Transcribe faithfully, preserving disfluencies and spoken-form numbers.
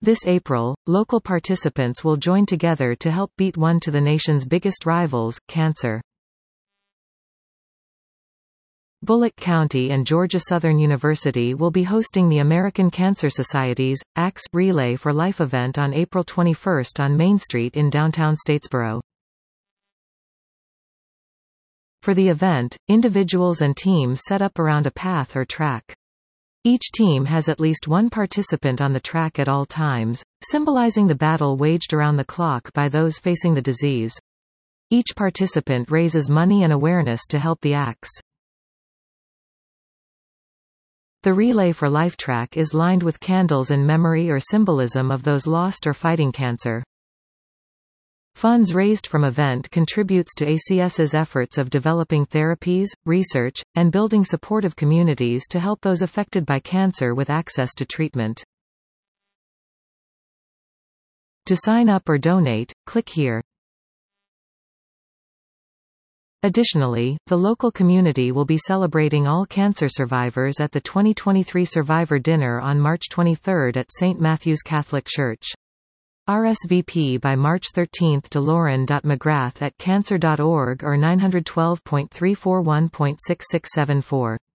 This April, local participants will join together to help beat one to the nation's biggest rivals, cancer. Bullock County and Georgia Southern University will be hosting the American Cancer Society's A C S Relay for Life event on April twenty-first on Main Street in downtown Statesboro. For the event, individuals and teams set up around a path or track. Each team has at least one participant on the track at all times, symbolizing the battle waged around the clock by those facing the disease. Each participant raises money and awareness to help the A C S. The Relay for Life track is lined with candles in memory or symbolism of those lost or fighting cancer. Funds raised from event contributes to ACS's efforts of developing therapies, research, and building supportive communities to help those affected by cancer with access to treatment. To sign up or donate, click here. Additionally, the local community will be celebrating all cancer survivors at the twenty twenty-three Survivor Dinner on March twenty-third at Saint Matthew's Catholic Church. R S V P by March thirteenth to lauren dot mcgrath at cancer dot org or nine one two point three four one point six six seven four.